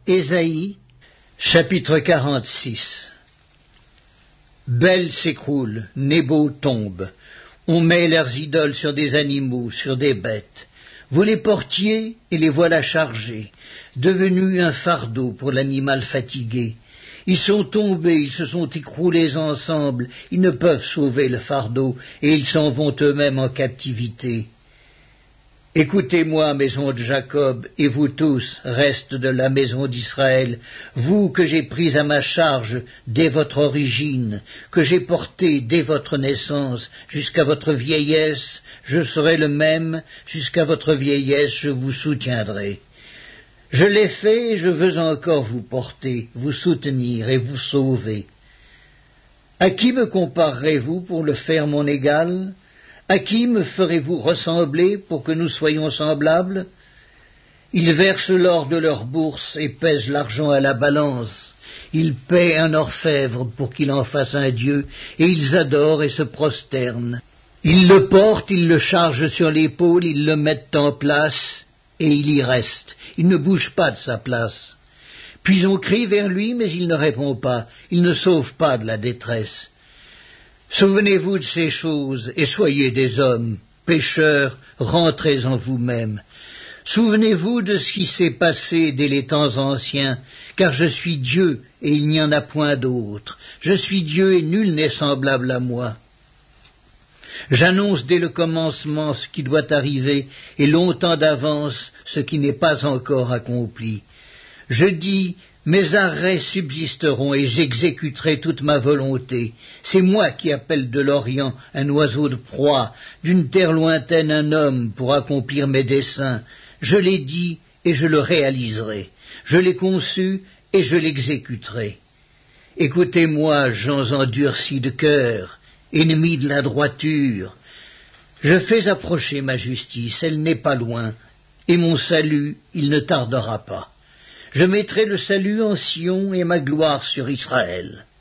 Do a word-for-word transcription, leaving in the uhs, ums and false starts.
Ésaïe, chapitre quarante-six. Bel s'écroule, Nébo tombe. On met leurs idoles sur des animaux, sur des bêtes. Vous les portiez et les voilà chargés, devenus un fardeau pour l'animal fatigué. Ils sont tombés, ils se sont écroulés ensemble, ils ne peuvent sauver le fardeau, et ils s'en vont eux-mêmes en captivité. Écoutez-moi, maison de Jacob, et vous tous, restes de la maison d'Israël, vous que j'ai pris à ma charge dès votre origine, que j'ai porté dès votre naissance, jusqu'à votre vieillesse, je serai le même, jusqu'à votre vieillesse je vous soutiendrai. Je l'ai fait et je veux encore vous porter, vous soutenir et vous sauver. À qui me comparerez-vous pour le faire mon égal ? À qui me ferez-vous ressembler pour que nous soyons semblables ? Ils versent l'or de leur bourse et pèsent l'argent à la balance. Ils paient un orfèvre pour qu'il en fasse un dieu, et ils adorent et se prosternent. Ils le portent, ils le chargent sur l'épaule, ils le mettent en place, et il y reste. Il ne bouge pas de sa place. Puis on crie vers lui, mais il ne répond pas. Il ne sauve pas de la détresse. Souvenez-vous de ces choses, et soyez des hommes, pécheurs, rentrez en vous-même. Souvenez-vous de ce qui s'est passé dès les temps anciens, car je suis Dieu, et il n'y en a point d'autre. Je suis Dieu, et nul n'est semblable à moi. J'annonce dès le commencement ce qui doit arriver, et longtemps d'avance ce qui n'est pas encore accompli. Je dis, mes arrêts subsisteront et j'exécuterai toute ma volonté. C'est moi qui appelle de l'Orient un oiseau de proie, d'une terre lointaine un homme pour accomplir mes desseins. Je l'ai dit et je le réaliserai. Je l'ai conçu et je l'exécuterai. Écoutez-moi, gens endurcis de cœur, ennemis de la droiture. Je fais approcher ma justice, elle n'est pas loin, et mon salut, il ne tardera pas. Je mettrai le salut en Sion et ma gloire sur Israël.